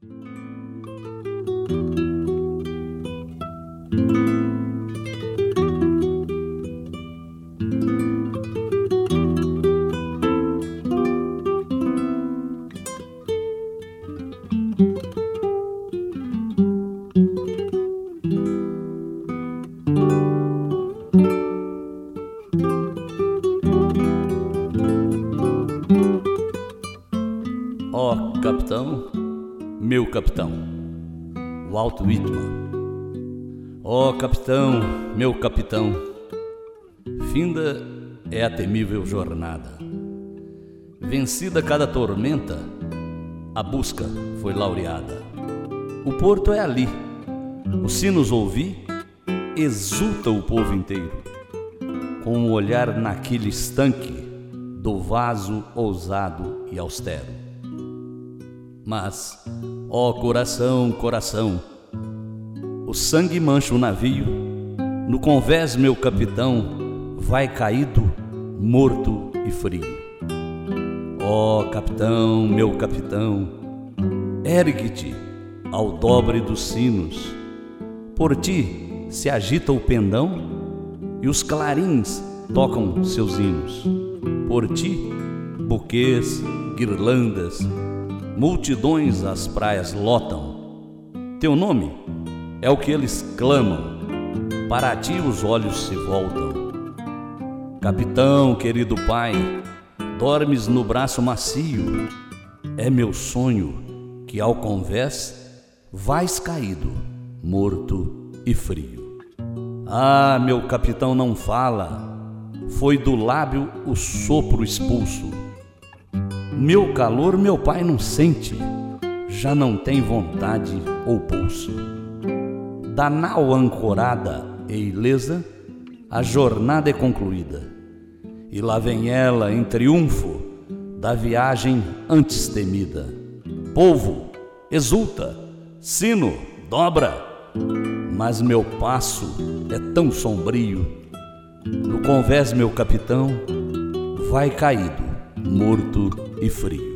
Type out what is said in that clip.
Ó capitão, meu capitão, Walt Whitman. Ó capitão, meu capitão, finda é a temível jornada. Vencida cada tormenta, a busca foi laureada. O porto é ali, os sinos ouvi, exulta o povo inteiro, com o olhar naquele estanque do vaso ousado e austero. Mas, ó coração, coração, o sangue mancha o navio, no convés meu capitão vai caído, morto e frio. Ó capitão, meu capitão, ergue-te ao dobre dos sinos, por ti se agita o pendão e os clarins tocam seus hinos. Por ti, buquês, guirlandas, multidões as praias lotam. Teu nome é o que eles clamam, para ti os olhos se voltam. Capitão, querido pai, dormes no braço macio. É meu sonho que ao convés vais caído, morto e frio. Ah, meu capitão não fala, foi do lábio o sopro expulso. Meu calor meu pai não sente, já não tem vontade ou pulso. Da nau ancorada e ilesa, a jornada é concluída, e lá vem ela em triunfo da viagem antes temida. Povo, exulta, sino, dobra, mas meu passo é tão sombrio. No convés meu capitão vai caído, morto e frio.